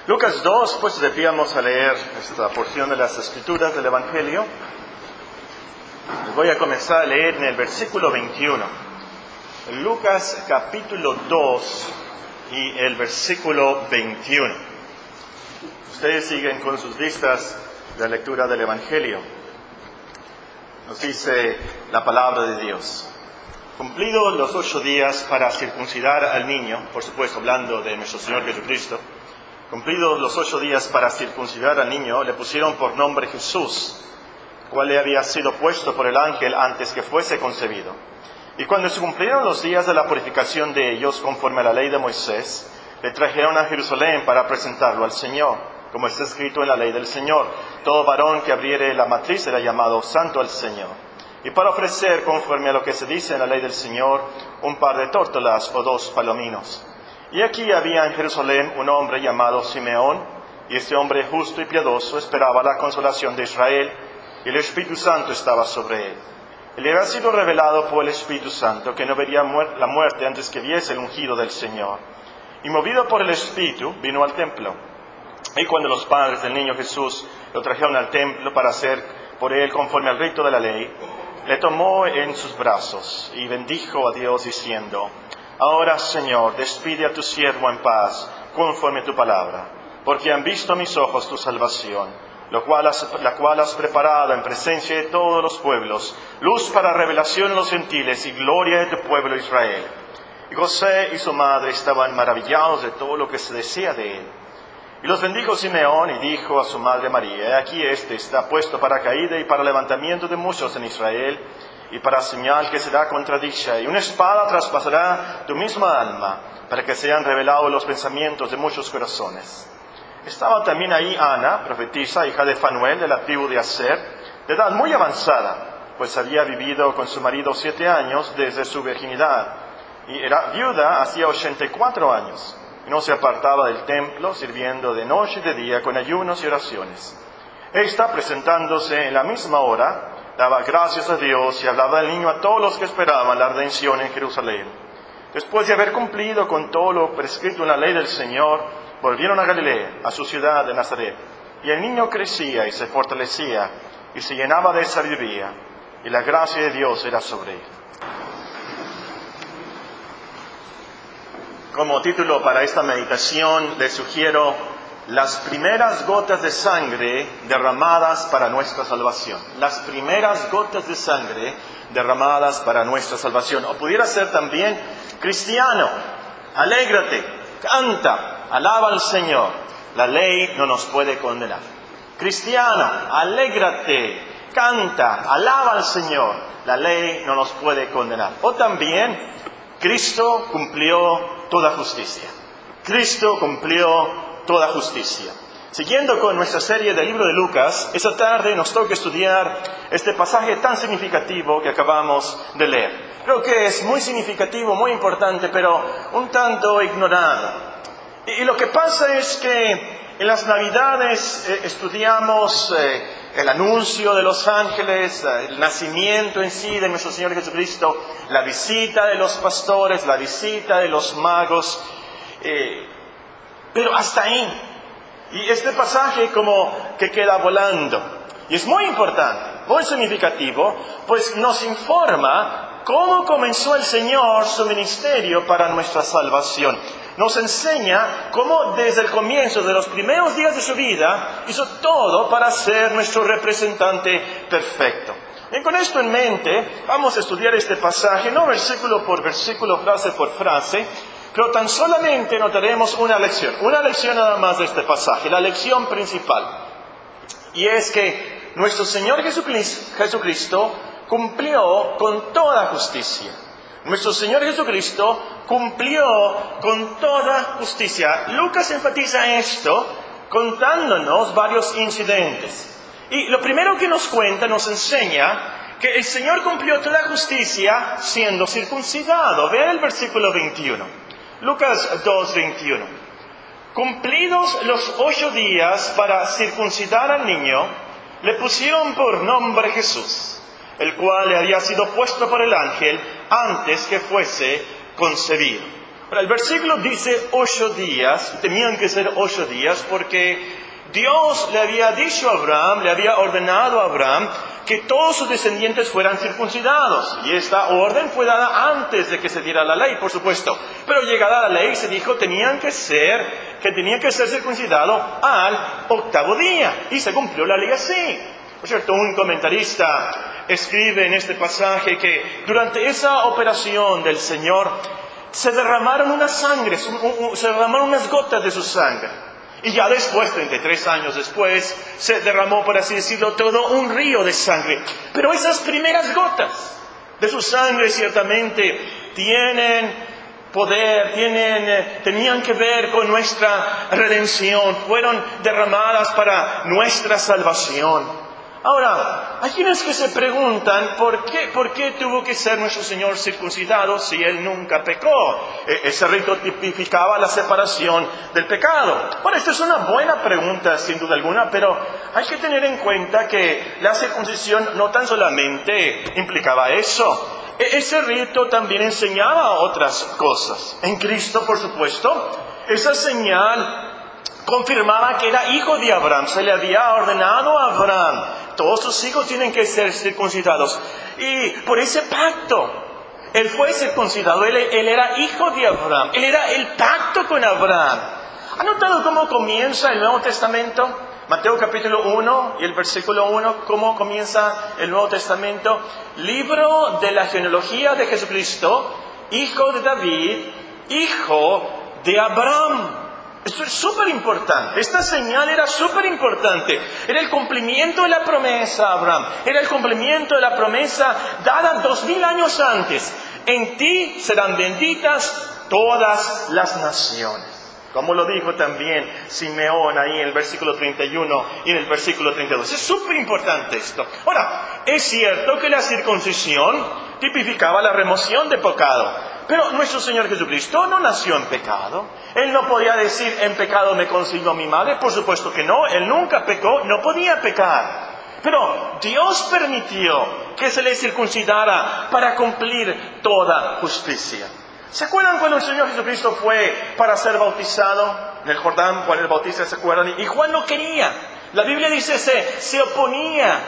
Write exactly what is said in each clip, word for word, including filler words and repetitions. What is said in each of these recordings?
Lucas dos, pues de pie vamos a leer esta porción de las Escrituras del Evangelio. Voy a comenzar a leer en el versículo veintiuno. Lucas capítulo dos y el versículo veintiuno. Ustedes siguen con sus listas de lectura del Evangelio. Nos dice la palabra de Dios. Cumplidos los ocho días para circuncidar al niño, por supuesto hablando de nuestro Señor Jesucristo, cumplidos los ocho días para circuncidar al niño, le pusieron por nombre Jesús, cual le había sido puesto por el ángel antes que fuese concebido. Y cuando se cumplieron los días de la purificación de ellos, conforme a la ley de Moisés, le trajeron a Jerusalén para presentarlo al Señor, como está escrito en la ley del Señor: todo varón que abriere la matriz será llamado santo al Señor. Y para ofrecer, conforme a lo que se dice en la ley del Señor, un par de tórtolas o dos palominos. Y aquí había en Jerusalén un hombre llamado Simeón, y este hombre justo y piadoso esperaba la consolación de Israel, y el Espíritu Santo estaba sobre él. Y le había sido revelado por el Espíritu Santo que no vería muer- la muerte antes que viese el ungido del Señor. Y movido por el Espíritu, vino al templo. Y cuando los padres del niño Jesús lo trajeron al templo para hacer por él conforme al rito de la ley, le tomó en sus brazos y bendijo a Dios diciendo: ahora, Señor, despide a tu siervo en paz, conforme a tu palabra, porque han visto mis ojos tu salvación, lo cual has, la cual has preparado en presencia de todos los pueblos, luz para revelación a los gentiles y gloria de tu pueblo Israel. Y José y su madre estaban maravillados de todo lo que se decía de él. Y los bendijo Simeón y dijo a su madre María: he aquí este está puesto para caída y para levantamiento de muchos en Israel, y para señal que será contradicha, y una espada traspasará tu misma alma, para que sean revelados los pensamientos de muchos corazones. Estaba también ahí Ana, profetisa, hija de Fanuel, de la tribu de Aser, de edad muy avanzada, pues había vivido con su marido siete años desde su virginidad, y era viuda hacía ochenta y cuatro años, y no se apartaba del templo, sirviendo de noche y de día con ayunos y oraciones. Esta, presentándose en la misma hora, daba gracias a Dios y hablaba al niño a todos los que esperaban la redención en Jerusalén. Después de haber cumplido con todo lo prescrito en la ley del Señor, volvieron a Galilea, a su ciudad de Nazaret. Y el niño crecía y se fortalecía y se llenaba de sabiduría, y la gracia de Dios era sobre él. Como título para esta meditación les sugiero: las primeras gotas de sangre derramadas para nuestra salvación. Las primeras gotas de sangre derramadas para nuestra salvación. O pudiera ser también: cristiano, alégrate, canta, alaba al Señor. La ley no nos puede condenar. Cristiano, alégrate, canta, alaba al Señor. La ley no nos puede condenar. O también: Cristo cumplió toda justicia. Cristo cumplió toda justicia. Siguiendo con nuestra serie del libro de Lucas, esta tarde nos toca estudiar este pasaje tan significativo que acabamos de leer. Creo que es muy significativo, muy importante, pero un tanto ignorado. Y, y lo que pasa es que en las Navidades eh, estudiamos eh, el anuncio de los ángeles, el nacimiento en sí de nuestro Señor Jesucristo, la visita de los pastores, la visita de los magos, eh, pero hasta ahí. Y este pasaje como que queda volando. Y es muy importante, muy significativo, pues nos informa cómo comenzó el Señor su ministerio para nuestra salvación. Nos enseña cómo desde el comienzo de los primeros días de su vida hizo todo para ser nuestro representante perfecto. Y con esto en mente vamos a estudiar este pasaje, no versículo por versículo, frase por frase, pero tan solamente notaremos una lección, una lección nada más de este pasaje, la lección principal. Y es que nuestro Señor Jesucristo, Jesucristo cumplió con toda justicia. Nuestro Señor Jesucristo cumplió con toda justicia. Lucas enfatiza esto contándonos varios incidentes. Y lo primero que nos cuenta, nos enseña que el Señor cumplió toda justicia siendo circuncidado. Vean el versículo veintiuno. Lucas dos, veintiuno. Cumplidos los ocho días para circuncidar al niño, le pusieron por nombre Jesús, el cual le había sido puesto por el ángel antes que fuese concebido. Pero el versículo dice ocho días, tenían que ser ocho días porque Dios le había dicho a Abraham, le había ordenado a Abraham que todos sus descendientes fueran circuncidados. Y esta orden fue dada antes de que se diera la ley, por supuesto. Pero llegada la ley se dijo tenían que ser, que tenían que ser circuncidados al octavo día. Y se cumplió la ley así. Por cierto, un comentarista escribe en este pasaje que durante esa operación del Señor se derramaron unas sangres, se derramaron unas gotas de su sangre. Y ya después, treinta y tres años después, se derramó, por así decirlo, todo un río de sangre. Pero esas primeras gotas de su sangre ciertamente tienen poder, tienen, tenían que ver con nuestra redención, fueron derramadas para nuestra salvación. Ahora, hay quienes que se preguntan, ¿por qué, ¿por qué tuvo que ser nuestro Señor circuncidado si Él nunca pecó? E- ese rito tipificaba la separación del pecado. Bueno, esta es una buena pregunta, sin duda alguna, pero hay que tener en cuenta que la circuncisión no tan solamente implicaba eso. E- ese rito también enseñaba otras cosas. En Cristo, por supuesto, esa señal confirmaba que era hijo de Abraham, se le había ordenado a Abraham. Todos sus hijos tienen que ser circuncidados. Y por ese pacto, él fue circuncidado, él, él era hijo de Abraham, él era el pacto con Abraham. ¿Han notado cómo comienza el Nuevo Testamento? Mateo capítulo uno y el versículo uno, ¿cómo comienza el Nuevo Testamento? Libro de la genealogía de Jesucristo, hijo de David, hijo de Abraham. Esto es súper importante. Esta señal era súper importante. Era el cumplimiento de la promesa a Abraham. Era el cumplimiento de la promesa dada dos mil años antes. En ti serán benditas todas las naciones. Como lo dijo también Simeón ahí en el versículo treinta y uno y en el versículo treinta y dos. Es súper importante esto. Ahora, es cierto que la circuncisión tipificaba la remoción de pecado. Pero nuestro Señor Jesucristo no nació en pecado. Él no podía decir, en pecado me concibió mi madre. Por supuesto que no. Él nunca pecó, no podía pecar. Pero Dios permitió que se le circuncidara para cumplir toda justicia. ¿Se acuerdan cuando el Señor Jesucristo fue para ser bautizado en el Jordán? Juan el Bautista, ¿se acuerdan? Y Juan no quería. La Biblia dice, se, se oponía.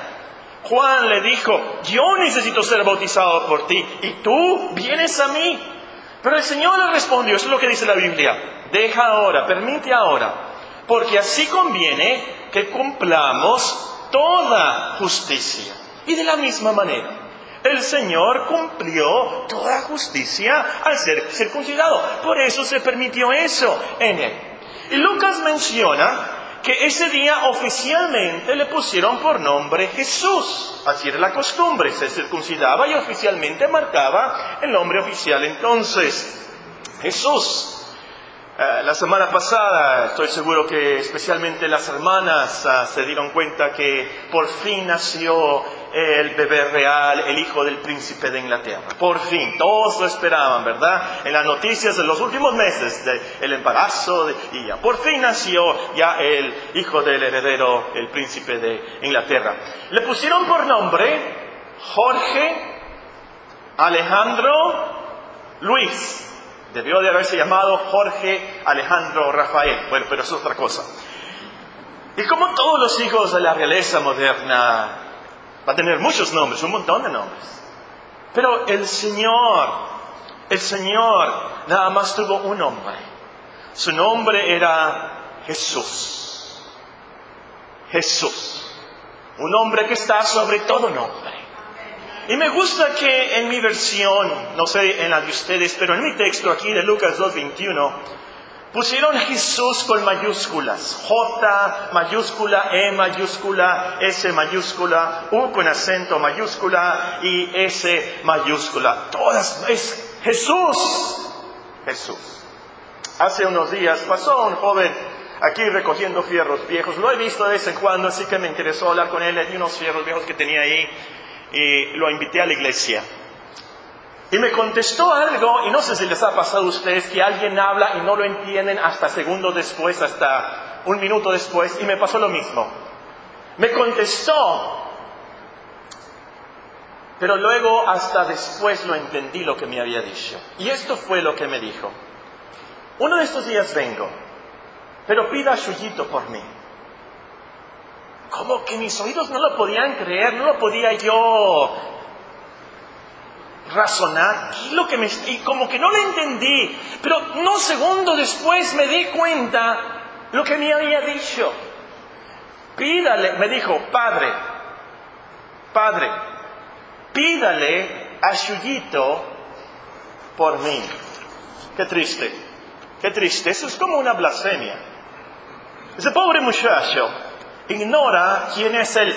Juan le dijo, yo necesito ser bautizado por ti, y tú vienes a mí. Pero el Señor le respondió, eso es lo que dice la Biblia, deja ahora, permite ahora, porque así conviene que cumplamos toda justicia. Y de la misma manera, el Señor cumplió toda justicia al ser circuncidado. Por eso se permitió eso en Él. Y Lucas menciona que ese día oficialmente le pusieron por nombre Jesús. Así era la costumbre, se circuncidaba y oficialmente marcaba el nombre oficial. Entonces, Jesús. Uh, la semana pasada, estoy seguro que especialmente las hermanas uh, se dieron cuenta que por fin nació el bebé real, el hijo del príncipe de Inglaterra. Por fin, todos lo esperaban, ¿verdad? En las noticias de los últimos meses, del embarazo, de, y ya por fin nació ya el hijo del heredero, el príncipe de Inglaterra. Le pusieron por nombre Jorge Alejandro Luis. Debió de haberse llamado Jorge Alejandro Rafael. Bueno, pero es otra cosa. Y como todos los hijos de la realeza moderna, va a tener muchos nombres, un montón de nombres. Pero el Señor, el Señor nada más tuvo un nombre. Su nombre era Jesús. Jesús. Un nombre que está sobre todo nombre. Y me gusta que en mi versión, no sé en la de ustedes, pero en mi texto aquí de Lucas dos veintiuno, pusieron Jesús con mayúsculas. J mayúscula, E mayúscula, S mayúscula, U con acento mayúscula y S mayúscula. Todas, es Jesús. Jesús. Hace unos días pasó un joven aquí recogiendo fierros viejos. Lo he visto de vez en cuando, así que me interesó hablar con él. Hay unos fierros viejos que tenía ahí. Y lo invité a la iglesia. Y me contestó algo, y no sé si les ha pasado a ustedes, que alguien habla y no lo entienden hasta segundos después, hasta un minuto después, y me pasó lo mismo. Me contestó, pero luego hasta después lo entendí lo que me había dicho. Y esto fue lo que me dijo. uno de estos días vengo, pero pida a Chuyito por mí. Como que mis oídos no lo podían creer, no lo podía yo razonar. ¿Qué es lo que me... Y como que no lo entendí, pero unos segundos después me di cuenta lo que me había dicho. Pídale, me dijo, padre, padre, pídale a Chuyito por mí. Qué triste, qué triste. Eso es como una blasfemia. Ese pobre muchacho ignora quién es el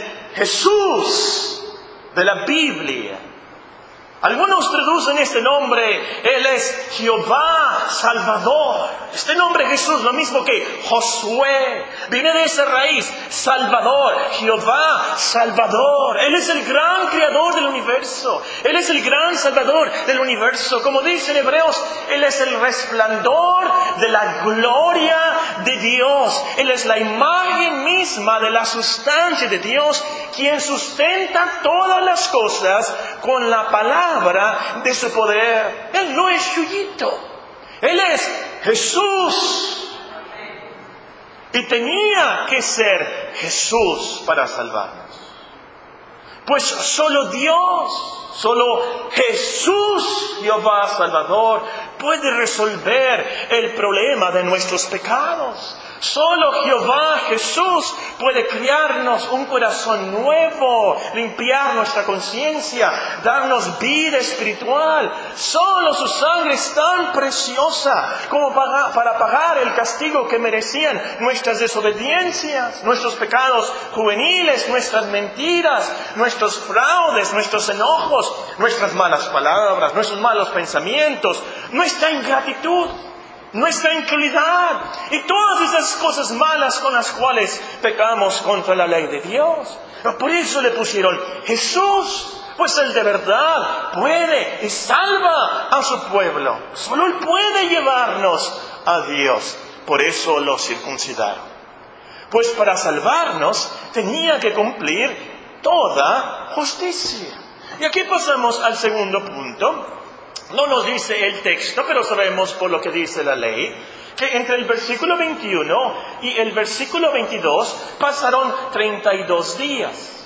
Jesús de la Biblia. Algunos traducen este nombre, Él es Jehová Salvador. Este nombre Jesús, lo mismo que Josué, viene de esa raíz, Salvador, Jehová Salvador. Él es el gran creador del universo. Él es el gran Salvador del universo. Como dicen Hebreos, Él es el resplandor de la gloria de Dios. Él es la imagen misma de la sustancia de Dios, quien sustenta todas las cosas con la palabra de su poder. Él no es Chuyito, Él es Jesús. Y tenía que ser Jesús para salvarnos. Pues solo Dios, solo Jesús, Jehová Salvador, puede resolver el problema de nuestros pecados. Solo Jehová Jesús puede crearnos un corazón nuevo, limpiar nuestra conciencia, darnos vida espiritual. Solo su sangre es tan preciosa como para, para pagar el castigo que merecían nuestras desobediencias, nuestros pecados juveniles, nuestras mentiras, nuestros fraudes, nuestros enojos, nuestras malas palabras, nuestros malos pensamientos, nuestra ingratitud, nuestra incredulidad y todas esas cosas malas con las cuales pecamos contra la ley de Dios. Por eso le pusieron Jesús, pues Él de verdad puede y salva a su pueblo. Solo Él puede llevarnos a Dios. Por eso lo circuncidaron. Pues para salvarnos tenía que cumplir toda justicia. Y aquí pasamos al segundo punto. No nos dice el texto, pero sabemos por lo que dice la ley, que entre el versículo veintiuno y el versículo veintidós pasaron treinta y dos días.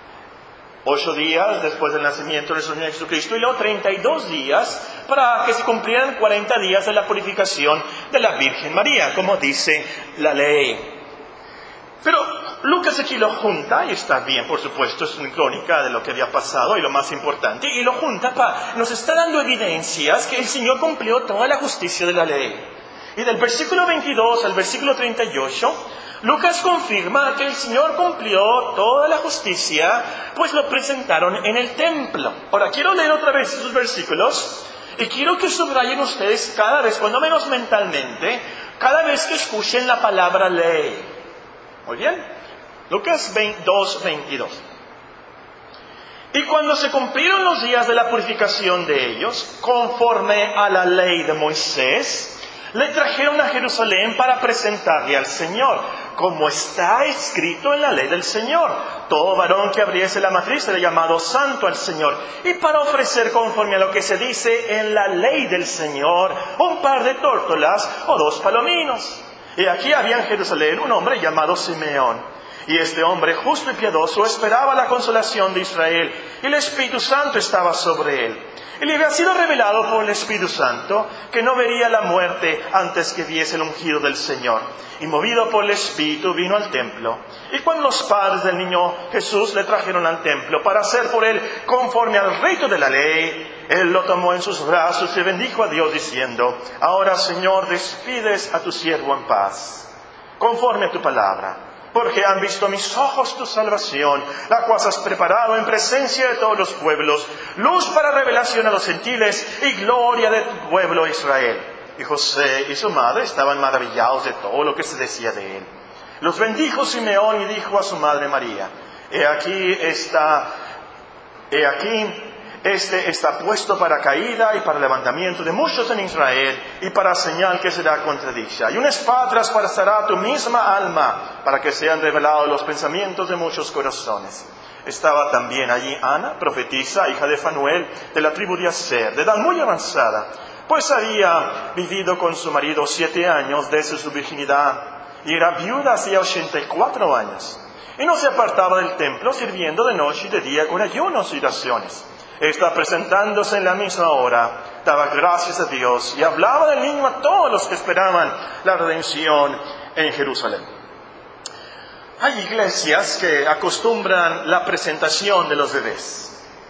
Ocho días después del nacimiento del Señor Jesucristo y luego treinta y dos días para que se cumplieran cuarenta días de la purificación de la Virgen María, como dice la ley. Pero Lucas aquí lo junta, y está bien, por supuesto, es una crónica de lo que había pasado y lo más importante, y lo junta para, nos está dando evidencias que el Señor cumplió toda la justicia de la ley. Y del versículo veintidós al versículo treinta y ocho, Lucas confirma que el Señor cumplió toda la justicia, pues lo presentaron en el templo. Ahora, quiero leer otra vez esos versículos, y quiero que subrayen ustedes cada vez, cuando menos mentalmente, cada vez que escuchen la palabra ley. Muy bien, Lucas dos, veintidós. Y cuando se cumplieron los días de la purificación de ellos, conforme a la ley de Moisés, le trajeron a Jerusalén para presentarle al Señor, como está escrito en la ley del Señor. Todo varón que abriese la matriz será llamado santo al Señor. Y para ofrecer conforme a lo que se dice en la ley del Señor, un par de tórtolas o dos palominos. Y aquí había en Jerusalén un hombre llamado Simeón. Y este hombre justo y piadoso esperaba la consolación de Israel. Y el Espíritu Santo estaba sobre él. Y le había sido revelado por el Espíritu Santo que no vería la muerte antes que viese el ungido del Señor. Y movido por el Espíritu vino al templo. Y cuando los padres del niño Jesús le trajeron al templo para hacer por él conforme al rito de la ley, él lo tomó en sus brazos y bendijo a Dios diciendo: Ahora, Señor, despides a tu siervo en paz, conforme a tu palabra. Porque han visto mis ojos tu salvación, la cual has preparado en presencia de todos los pueblos, luz para revelación a los gentiles y gloria de tu pueblo Israel. Y José y su madre estaban maravillados de todo lo que se decía de él. Los bendijo Simeón y dijo a su madre María: He aquí está, he aquí, este está puesto para caída y para levantamiento de muchos en Israel, y para señal que será contradicha. Y una espada traspasará tu misma alma, para que sean revelados los pensamientos de muchos corazones. Estaba también allí Ana, profetisa, hija de Fanuel, de la tribu de Aser, de edad muy avanzada, pues había vivido con su marido siete años desde su virginidad y era viuda hacía ochenta y cuatro años. Y no se apartaba del templo, sirviendo de noche y de día con ayunos y oraciones. Esta, presentándose en la misma hora, daba gracias a Dios y hablaba del niño a todos los que esperaban la redención en Jerusalén. Hay iglesias que acostumbran la presentación de los bebés.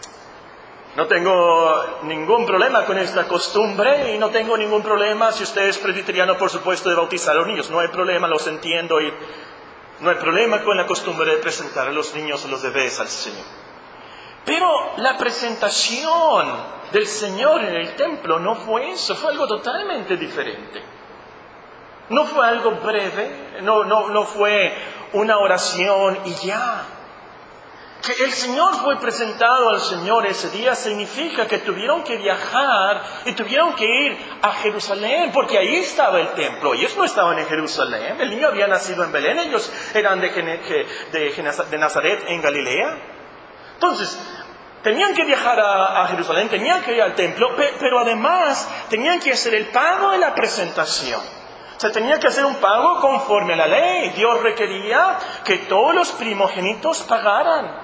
No tengo ningún problema con esta costumbre y no tengo ningún problema, si usted es presbiteriano, por supuesto, de bautizar a los niños. No hay problema, los entiendo y no hay problema con la costumbre de presentar a los niños, a los bebés al Señor. Pero la presentación del Señor en el templo no fue eso, fue algo totalmente diferente. No fue algo breve, no, no, no fue una oración y ya. Que el Señor fue presentado al Señor ese día significa que tuvieron que viajar y tuvieron que ir a Jerusalén, porque ahí estaba el templo. Ellos no estaban en Jerusalén, el niño había nacido en Belén, ellos eran de, de, de Nazaret en Galilea. Entonces, tenían que viajar a, a Jerusalén, tenían que ir al templo, pero además tenían que hacer el pago de la presentación. Se tenía que hacer un pago conforme a la ley. Dios requería que todos los primogénitos pagaran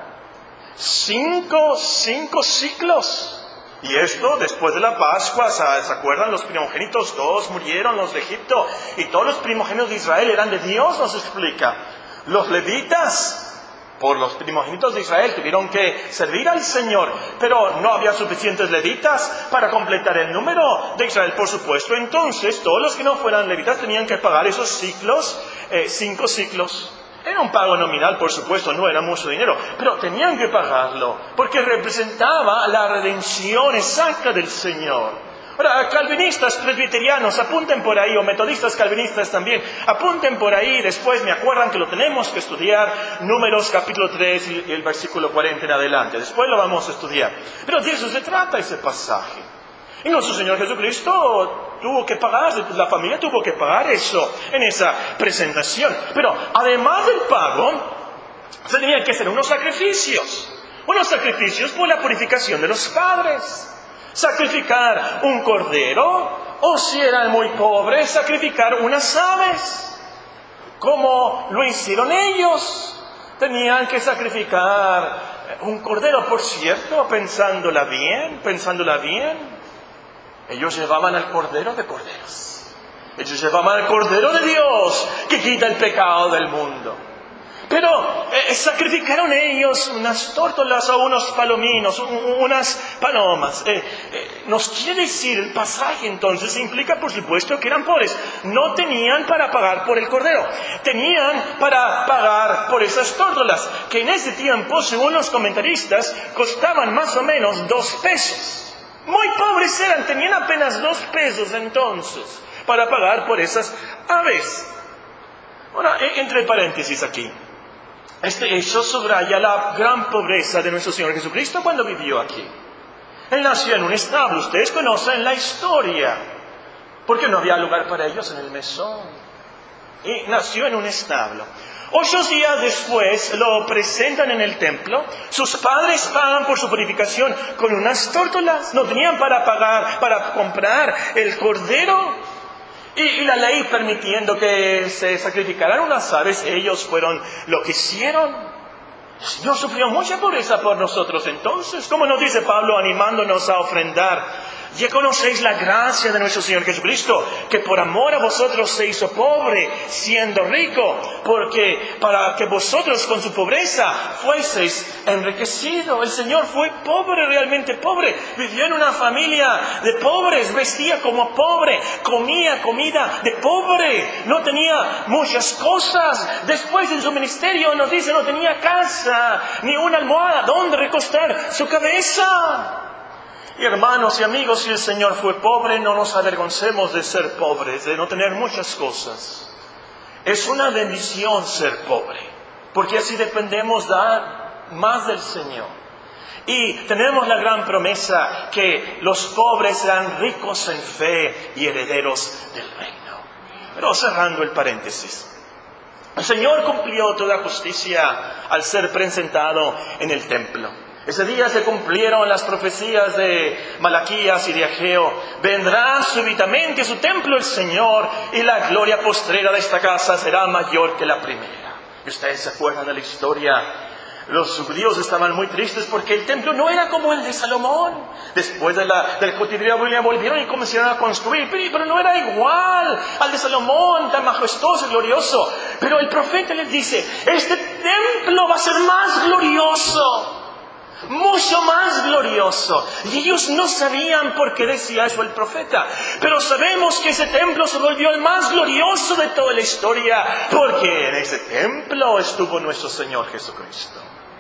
cinco, cinco ciclos. Y esto después de la Pascua, ¿se acuerdan? Los primogénitos todos murieron, los de Egipto, y todos los primogénitos de Israel eran de Dios, nos explica. Los levitas, por los primogénitos de Israel, tuvieron que servir al Señor, pero no había suficientes levitas para completar el número de Israel, por supuesto. Entonces, todos los que no fueran levitas tenían que pagar esos ciclos, eh, cinco ciclos. Era un pago nominal, por supuesto, no era mucho dinero, pero tenían que pagarlo, porque representaba la redención exacta del Señor. Ahora, calvinistas, presbiterianos, apunten por ahí, o metodistas calvinistas también, apunten por ahí, después me acuerdan que lo tenemos que estudiar, Números capítulo tres y el versículo cuarenta en adelante, después lo vamos a estudiar. Pero de eso se trata ese pasaje. Y nuestro Señor Jesucristo tuvo que pagar, la familia tuvo que pagar eso en esa presentación. Pero además del pago, se tenían que hacer unos sacrificios, unos sacrificios por la purificación de los padres. Sacrificar un cordero, o si eran muy pobres, sacrificar unas aves, como lo hicieron ellos. Tenían que sacrificar un cordero, por cierto, pensándola bien, pensándola bien. Ellos llevaban al cordero de corderos. Ellos llevaban al cordero de Dios, que quita el pecado del mundo. Pero eh, sacrificaron ellos unas tórtolas o unos palominos, unas palomas. Eh, eh, nos quiere decir el pasaje entonces, implica por supuesto que eran pobres. No tenían para pagar por el cordero. Tenían para pagar por esas tórtolas, que en ese tiempo, según los comentaristas, costaban más o menos dos pesos. Muy pobres eran, tenían apenas dos pesos entonces para pagar por esas aves. Ahora, entre paréntesis aquí. Este hecho subraya la gran pobreza de nuestro Señor Jesucristo cuando vivió aquí. Él nació en un establo, ustedes conocen la historia, porque no había lugar para ellos en el mesón. Y nació en un establo. Ocho días después lo presentan en el templo. Sus padres pagan por su purificación con unas tórtolas. No tenían para pagar, para comprar el cordero. Y, y la ley permitiendo que se sacrificaran unas aves, ellos fueron lo que hicieron. El Señor sufrió mucha pobreza por nosotros entonces. Como nos dice Pablo, animándonos a ofrendar. Ya conocéis la gracia de nuestro Señor Jesucristo, que por amor a vosotros se hizo pobre, siendo rico, porque para que vosotros con su pobreza fueseis enriquecidos. El Señor fue pobre, realmente pobre. Vivió en una familia de pobres, vestía como pobre, comía comida de pobre, no tenía muchas cosas. Después en su ministerio nos dice, no tenía casa, ni una almohada donde recostar su cabeza. Y hermanos y amigos, si el Señor fue pobre, no nos avergoncemos de ser pobres, de no tener muchas cosas. Es una bendición ser pobre, porque así dependemos dar más del Señor. Y tenemos la gran promesa que los pobres serán ricos en fe y herederos del reino. Pero cerrando el paréntesis, el Señor cumplió toda justicia al ser presentado en el templo. Ese día se cumplieron las profecías de Malaquías y de Ageo. Vendrá súbitamente a su templo el Señor y la gloria postrera de esta casa será mayor que la primera. Y ustedes se acuerdan de la historia. Los judíos estaban muy tristes porque el templo no era como el de Salomón. Después de la, del cautiverio volvieron y comenzaron a construir, pero no era igual al de Salomón, tan majestuoso y glorioso. Pero el profeta les dice, este templo va a ser más glorioso. Mucho más glorioso. Y ellos no sabían por qué decía eso el profeta. Pero sabemos que ese templo se volvió el más glorioso de toda la historia, porque en ese templo estuvo nuestro Señor Jesucristo.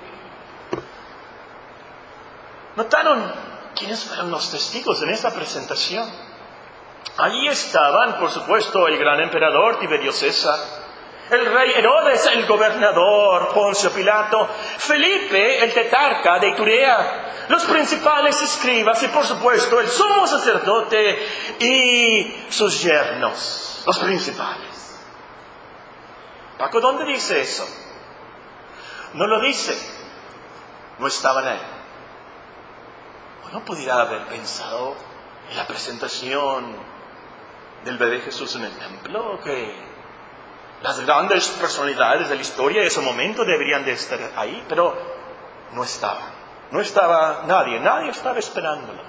¿Notaron quiénes fueron los testigos en esta presentación? Allí estaban, por supuesto, el gran emperador Tiberio César, el rey Herodes, el gobernador Poncio Pilato, Felipe, el tetrarca de Iturea, los principales escribas y, por supuesto, el sumo sacerdote y sus yernos, los principales. Paco, ¿dónde dice eso? No lo dice. No estaban ahí. ¿O no pudiera haber pensado en la presentación del bebé Jesús en el templo que las grandes personalidades de la historia de ese momento deberían de estar ahí? Pero no estaba. No estaba nadie. Nadie estaba esperándolo.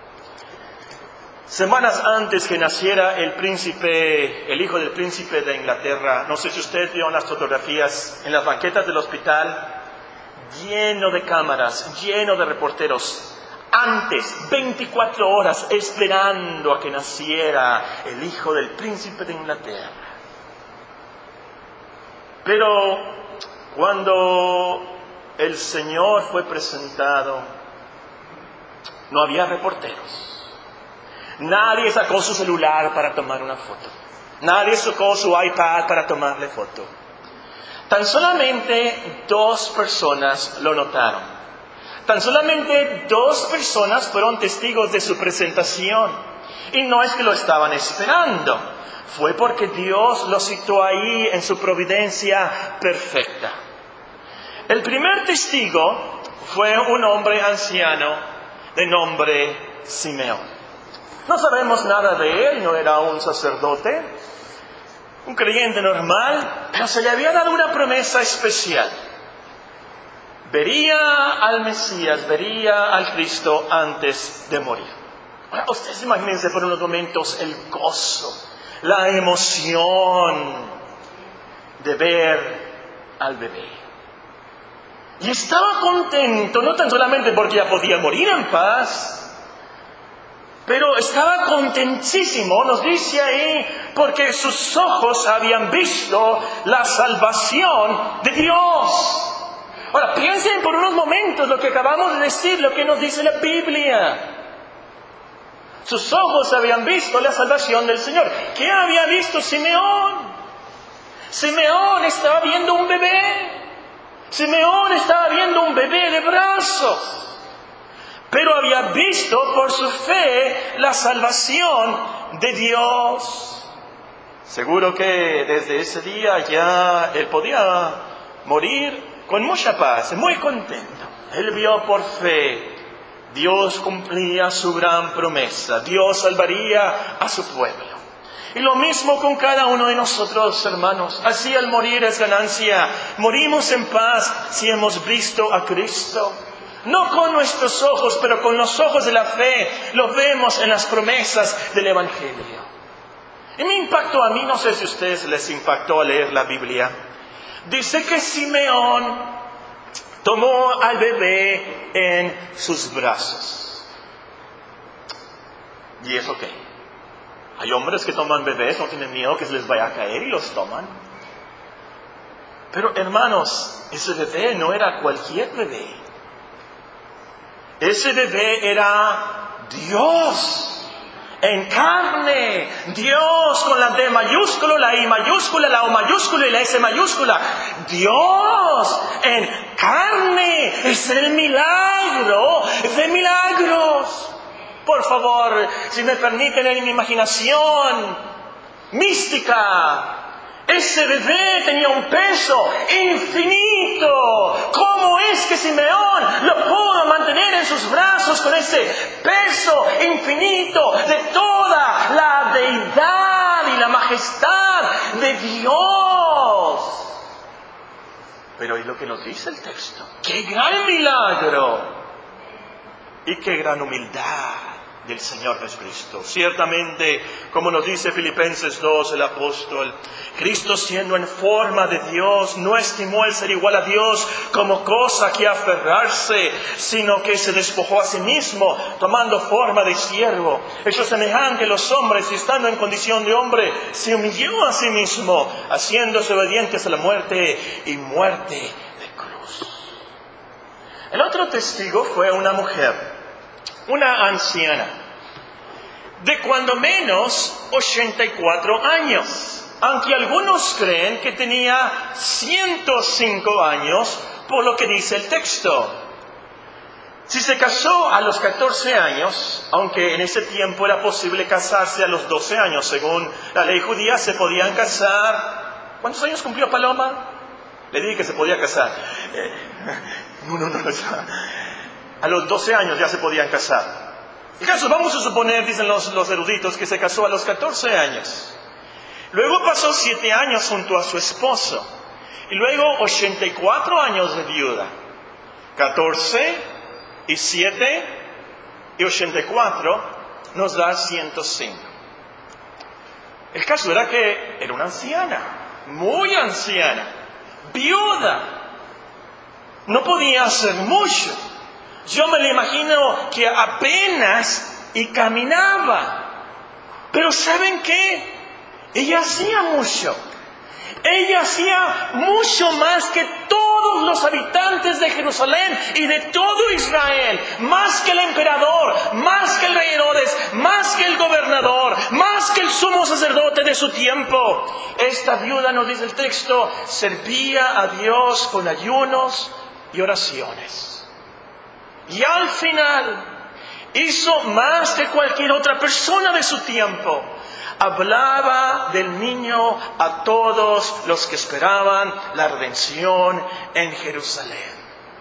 Semanas antes que naciera el príncipe, el hijo del príncipe de Inglaterra, no sé si ustedes vieron las fotografías en las banquetas del hospital, lleno de cámaras, lleno de reporteros. Antes, veinticuatro horas esperando a que naciera el hijo del príncipe de Inglaterra. Pero cuando el Señor fue presentado, no había reporteros. Nadie sacó su celular para tomar una foto. Nadie sacó su iPad para tomarle foto. Tan solamente dos personas lo notaron. Tan solamente dos personas fueron testigos de su presentación. Y no es que lo estaban esperando. Fue porque Dios lo citó ahí en su providencia perfecta. El primer testigo fue un hombre anciano de nombre Simeón. No sabemos nada de él, no era un sacerdote, un creyente normal, pero se le había dado una promesa especial. Vería al Mesías, vería al Cristo antes de morir. Ahora, ustedes imagínense por unos momentos el gozo, la emoción de ver al bebé. Y estaba contento, no tan solamente porque ya podía morir en paz, pero estaba contentísimo, nos dice ahí, porque sus ojos habían visto la salvación de Dios. Ahora, piensen por unos momentos lo que acabamos de decir, lo que nos dice la Biblia. Sus ojos habían visto la salvación del Señor. ¿Qué había visto Simeón? Simeón estaba viendo un bebé. Simeón estaba viendo un bebé de brazos. Pero había visto por su fe la salvación de Dios. Seguro que desde ese día ya él podía morir con mucha paz, muy contento. Él vio por fe. Dios cumplía su gran promesa. Dios salvaría a su pueblo. Y lo mismo con cada uno de nosotros, hermanos. Así al morir es ganancia. Morimos en paz si hemos visto a Cristo. No con nuestros ojos, pero con los ojos de la fe. Lo vemos en las promesas del Evangelio. Y me impactó a mí, no sé si a ustedes les impactó al leer la Biblia. Dice que Simeón tomó al bebé en sus brazos. ¿Y eso qué? Hay hombres que toman bebés, no tienen miedo que se les vaya a caer y los toman. Pero hermanos, ese bebé no era cualquier bebé. Ese bebé era Dios en carne. Dios con la D mayúscula, la I mayúscula, la O mayúscula y la S mayúscula. Dios en carne. Es el milagro de milagros. Por favor, si me permiten en mi imaginación mística, ese bebé tenía un peso infinito. ¿Cómo es que Simeón lo pudo tener en sus brazos con ese peso infinito de toda la deidad y la majestad de Dios. Pero ¿y lo que nos dice el texto? ¡Qué gran milagro! Y qué gran humildad del Señor Jesucristo. Ciertamente, como nos dice Filipenses dos, el apóstol, Cristo siendo en forma de Dios, no estimó el ser igual a Dios como cosa que aferrarse, sino que se despojó a sí mismo, tomando forma de siervo, hecho semejante a los hombres y estando en condición de hombre, se humilló a sí mismo, haciéndose obediente hasta la muerte y muerte de cruz. El otro testigo fue una mujer, una anciana, de cuando menos ochenta y cuatro años, aunque algunos creen que tenía ciento cinco años, por lo que dice el texto. Si se casó a los catorce años, aunque en ese tiempo era posible casarse a los doce años, según la ley judía se podían casar. ¿Cuántos años cumplió Paloma? Le dije que se podía casar. Eh, no, no, no, no. A los doce años ya se podían casar. En caso, vamos a suponer, dicen los, los eruditos, que se casó a los catorce años. Luego pasó siete años junto a su esposo. Y luego ochenta y cuatro años de viuda. catorce y siete y ochenta y cuatro nos da ciento cinco. El caso era que era una anciana, muy anciana, viuda. No podía hacer mucho. Yo me lo imagino que apenas y caminaba. Pero ¿saben qué? Ella hacía mucho. Ella hacía mucho más que todos los habitantes de Jerusalén y de todo Israel. Más que el emperador, más que el rey Herodes, más que el gobernador, más que el sumo sacerdote de su tiempo. Esta viuda, nos dice el texto, servía a Dios con ayunos y oraciones. Y al final hizo más que cualquier otra persona de su tiempo. Hablaba del niño a todos los que esperaban la redención en Jerusalén.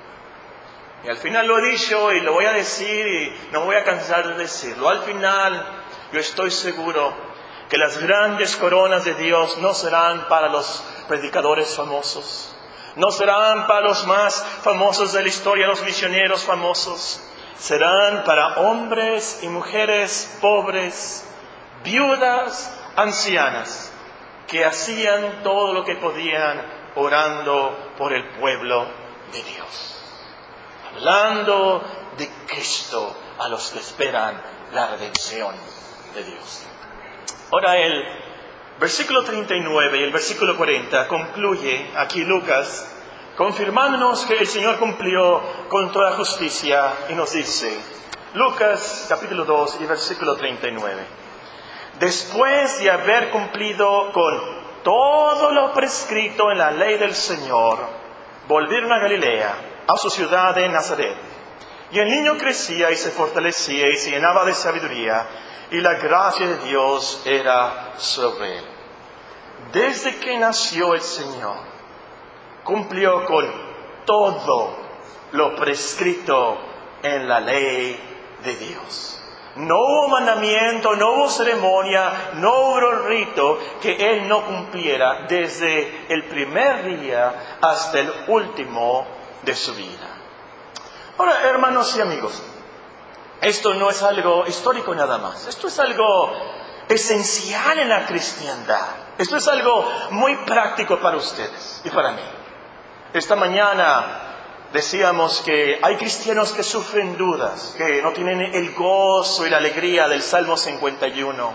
Y al final lo he dicho y lo voy a decir y no voy a cansar de decirlo. Al final yo estoy seguro que las grandes coronas de Dios no serán para los predicadores famosos. No serán para los más famosos de la historia, los misioneros famosos. Serán para hombres y mujeres pobres, viudas, ancianas, que hacían todo lo que podían orando por el pueblo de Dios. Hablando de Cristo a los que esperan la redención de Dios. Ahora el versículo treinta y nueve y el versículo cuarenta concluye aquí Lucas confirmándonos que el Señor cumplió con toda justicia y nos dice, Lucas capítulo dos y versículo treinta y nueve. Después de haber cumplido con todo lo prescrito en la ley del Señor, volvieron a Galilea, a su ciudad de Nazaret. Y el niño crecía y se fortalecía y se llenaba de sabiduría, y la gracia de Dios era sobre él. Desde que nació el Señor, cumplió con todo lo prescrito en la ley de Dios. No hubo mandamiento, no hubo ceremonia, no hubo rito que él no cumpliera desde el primer día hasta el último de su vida. Ahora, hermanos y amigos, esto no es algo histórico nada más. Esto es algo esencial en la cristiandad. Esto es algo muy práctico para ustedes y para mí. Esta mañana decíamos que hay cristianos que sufren dudas, que no tienen el gozo y la alegría del Salmo cincuenta y uno,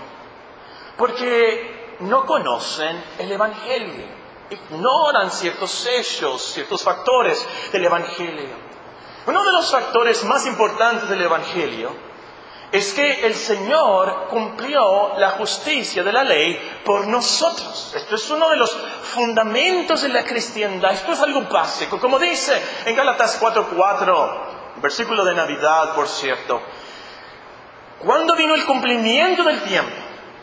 porque no conocen el Evangelio, ignoran ciertos hechos, ciertos factores del Evangelio. Uno de los factores más importantes del Evangelio es que el Señor cumplió la justicia de la ley por nosotros. Esto es uno de los fundamentos de la cristiandad. Esto es algo básico. Como dice en Gálatas cuatro cuatro, versículo de Navidad, por cierto. Cuando vino el cumplimiento del tiempo,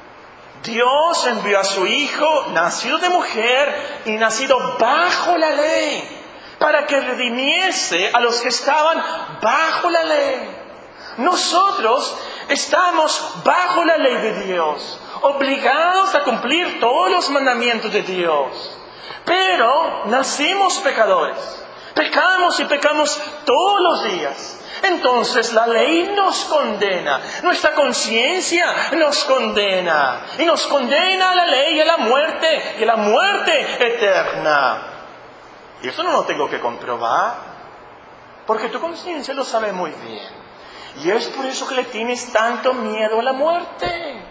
Dios envió a su Hijo, nacido de mujer y nacido bajo la ley, para que redimiese a los que estaban bajo la ley. Nosotros estamos bajo la ley de Dios, obligados a cumplir todos los mandamientos de Dios. Pero nacimos pecadores, pecamos y pecamos todos los días. Entonces la ley nos condena, nuestra conciencia nos condena, y nos condena a la ley y a la muerte, y a la muerte eterna. Y eso no lo tengo que comprobar, porque tu conciencia lo sabe muy bien. Y es por eso que le tienes tanto miedo a la muerte.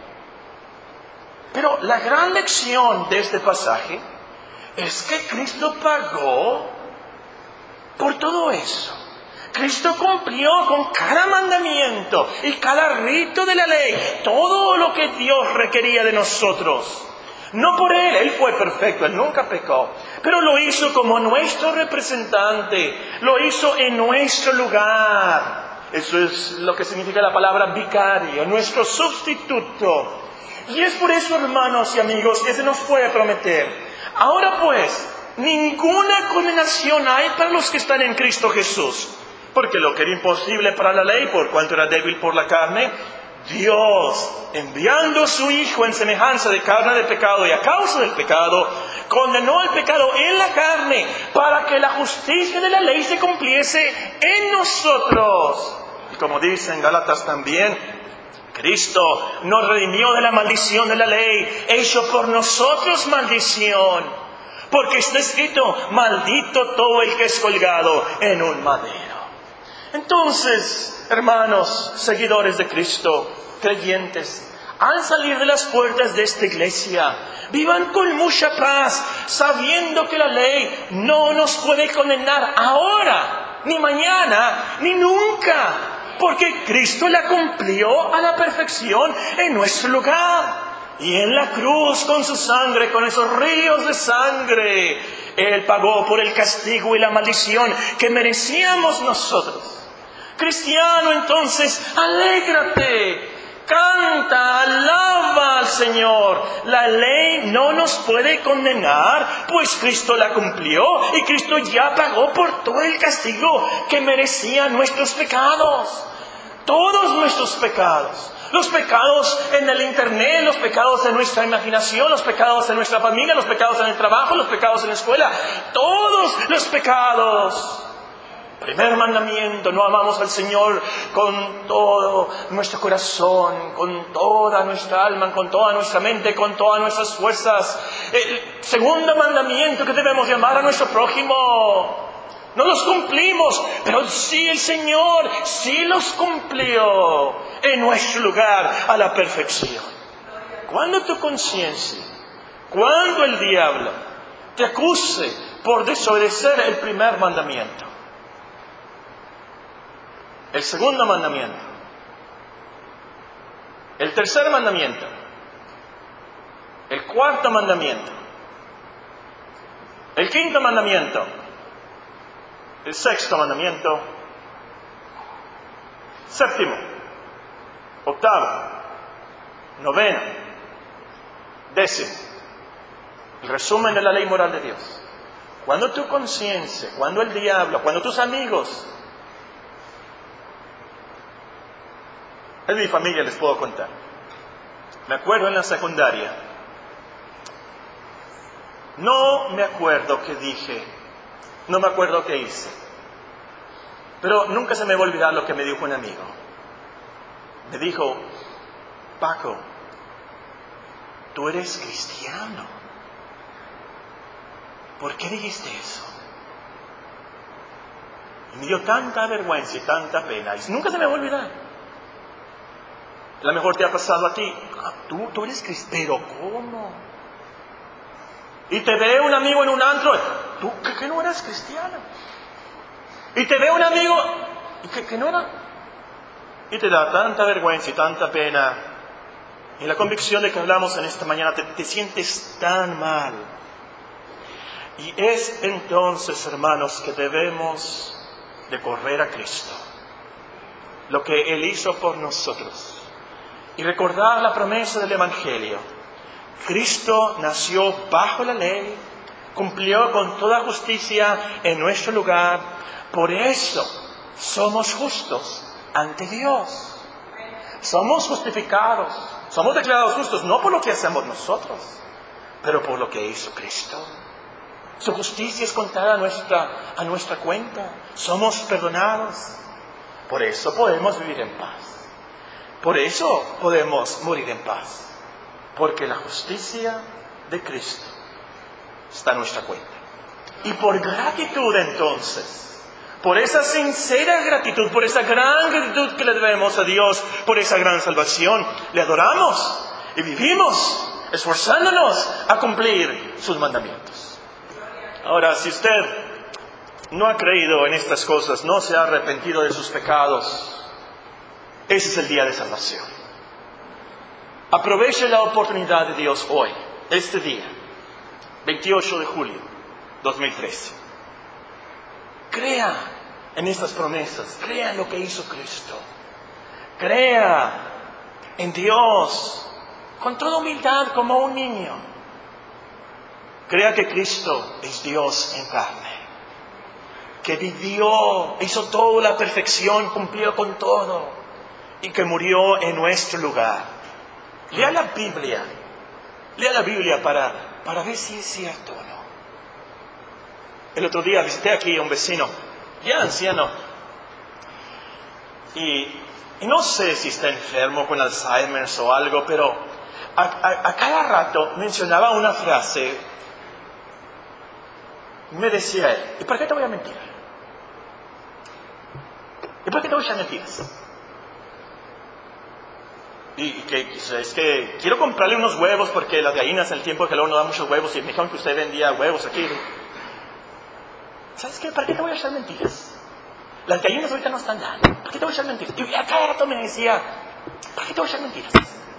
Pero la gran lección de este pasaje es que Cristo pagó por todo eso. Cristo cumplió con cada mandamiento y cada rito de la ley, todo lo que Dios requería de nosotros. No por Él, Él fue perfecto, Él nunca pecó, pero lo hizo como nuestro representante, lo hizo en nuestro lugar. Eso es lo que significa la palabra vicario, nuestro sustituto. Y es por eso, hermanos y amigos, que se nos puede prometer. Ahora pues, ninguna condenación hay para los que están en Cristo Jesús. Porque lo que era imposible para la ley, por cuanto era débil por la carne, Dios, enviando a su Hijo en semejanza de carne de pecado y a causa del pecado, condenó el pecado en la carne para que la justicia de la ley se cumpliese en nosotros. Y como dice en Gálatas también, Cristo nos redimió de la maldición de la ley, hecho por nosotros maldición. Porque está escrito, maldito todo el que es colgado en un madero. Entonces, hermanos, seguidores de Cristo, creyentes, al salir de las puertas de esta iglesia, vivan con mucha paz, sabiendo que la ley no nos puede condenar ahora, ni mañana, ni nunca, porque Cristo la cumplió a la perfección en nuestro lugar. Y en la cruz, con su sangre, con esos ríos de sangre, Él pagó por el castigo y la maldición que merecíamos nosotros. Cristiano, entonces, alégrate, canta, alaba al Señor. La ley no nos puede condenar, pues Cristo la cumplió y Cristo ya pagó por todo el castigo que merecían nuestros pecados. Todos nuestros pecados. Los pecados en el internet, los pecados en nuestra imaginación, los pecados en nuestra familia, los pecados en el trabajo, los pecados en la escuela. Todos los pecados. Primer mandamiento, no amamos al Señor con todo nuestro corazón, con toda nuestra alma, con toda nuestra mente, con todas nuestras fuerzas. El segundo mandamiento, que debemos amar a nuestro prójimo. No los cumplimos, pero sí el Señor sí los cumplió en nuestro lugar a la perfección. Cuando tu conciencia, cuando el diablo te acuse por desobedecer el primer mandamiento, el segundo mandamiento, el tercer mandamiento, el cuarto mandamiento, el quinto mandamiento, el sexto mandamiento, séptimo, octavo, noveno, décimo, el resumen de la ley moral de Dios. Cuando tu conciencia, cuando el diablo, cuando tus amigos, es mi familia, les puedo contar. Me acuerdo en la secundaria, no me acuerdo qué dije, no me acuerdo qué hice, pero nunca se me va a olvidar lo que me dijo un amigo. Me dijo, Paco, tú eres cristiano. ¿Por qué dijiste eso? Y me dio tanta vergüenza y tanta pena, y nunca se me va a olvidar. A lo mejor te ha pasado a ti, tú, tú eres cristiano, ¿cómo? Y te ve un amigo en un antro, ¿tú que, que no eras cristiano? Y te ve un amigo, ¿y que, que no era? Y te da tanta vergüenza y tanta pena. Y la convicción de que hablamos en esta mañana, te, te sientes tan mal. Y es entonces, hermanos, que debemos de correr a Cristo, lo que Él hizo por nosotros. Y recordar la promesa del Evangelio. Cristo nació bajo la ley, cumplió con toda justicia en nuestro lugar. Por eso somos justos ante Dios. Somos justificados, somos declarados justos no por lo que hacemos nosotros, pero por lo que hizo Cristo. Su justicia es contada a nuestra, a nuestra cuenta. Somos perdonados. Por eso podemos vivir en paz. Por eso podemos morir en paz. Porque la justicia de Cristo está a nuestra cuenta. Y por gratitud entonces, por esa sincera gratitud, por esa gran gratitud que le debemos a Dios, por esa gran salvación, le adoramos y vivimos esforzándonos a cumplir sus mandamientos. Ahora, si usted no ha creído en estas cosas, no se ha arrepentido de sus pecados, ese es el día de salvación. Aproveche la oportunidad de Dios hoy, este día, veintiocho de julio dos mil trece. Crea en estas promesas, crea en lo que hizo Cristo. Crea en Dios con toda humildad como un niño. Crea que Cristo es Dios en carne, que vivió, hizo toda la perfección, cumplió con todo y que murió en nuestro lugar. Lea la Biblia, lea la Biblia para, para ver si es cierto o no. El otro día visité aquí a un vecino, ya anciano, y, y no sé si está enfermo con Alzheimer o algo, pero a, a, a cada rato mencionaba una frase. Me decía él, ¿y por qué te voy a mentir? ¿Y por qué te voy a echar mentiras? Y que es que quiero comprarle unos huevos porque las gallinas en el tiempo de calor no dan muchos huevos y me dijeron que usted vendía huevos aquí. ¿Sabes qué? ¿Para qué te voy a echar mentiras? Las gallinas ahorita no están dando. ¿Para qué te voy a echar mentiras? Y a cada rato me decía, ¿para qué te voy a echar mentiras?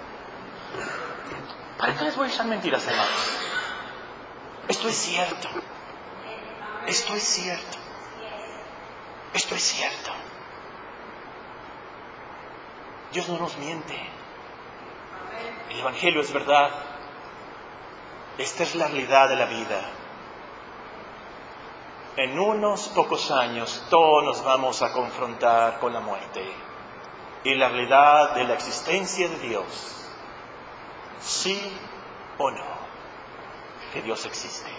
¿Para qué les voy a echar mentiras, hermanos? Esto es cierto. Esto es cierto. Esto es cierto. Dios no nos miente. El Evangelio es verdad. Esta es la realidad de la vida. En unos pocos años todos nos vamos a confrontar con la muerte y la realidad de la existencia de Dios. Sí o no, que Dios existe.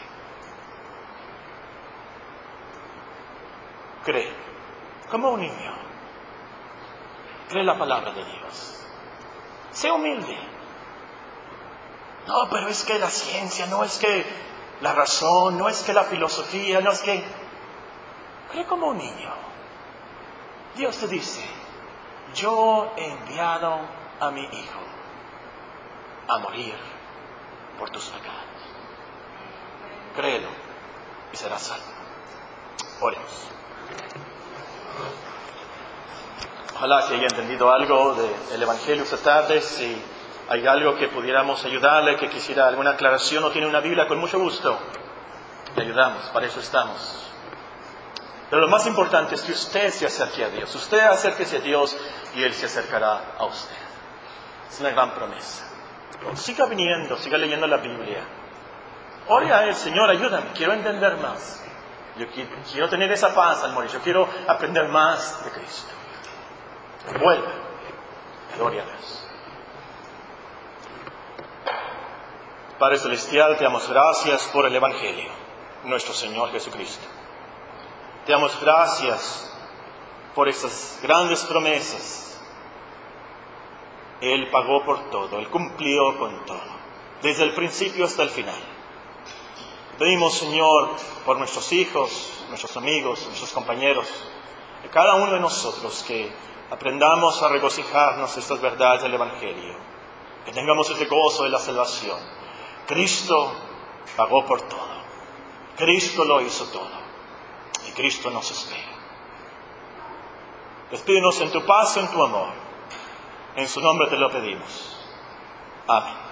Cree, como un niño. Cree la palabra de Dios. Sé humilde. No, pero es que la ciencia, no es que la razón, no es que la filosofía, no es que... Cree como un niño. Dios te dice, yo he enviado a mi Hijo a morir por tus pecados. Créelo y serás salvo. Oremos. Ojalá que haya entendido algo del Evangelio esta tarde. Si hay algo que pudiéramos ayudarle, que quisiera alguna aclaración o tiene una Biblia, con mucho gusto le ayudamos, para eso estamos. Pero lo más importante es que usted se acerque a Dios. Usted acérquese a Dios y Él se acercará a usted. Es una gran promesa. Siga viniendo, siga leyendo la Biblia. Ore a Él, Señor, ayúdame, quiero entender más. Yo quiero tener esa paz al morir. Yo quiero aprender más de Cristo. Vuelva. Gloria a Dios. Padre Celestial, te damos gracias por el Evangelio, nuestro Señor Jesucristo. Te damos gracias por esas grandes promesas. Él pagó por todo, Él cumplió con todo, desde el principio hasta el final. Pedimos, Señor, por nuestros hijos, nuestros amigos, nuestros compañeros, de cada uno de nosotros, que aprendamos a regocijarnos de estas verdades del Evangelio, que tengamos ese gozo de la salvación. Cristo pagó por todo, Cristo lo hizo todo, y Cristo nos espera. Despídenos en tu paz y en tu amor. En su nombre te lo pedimos. Amén.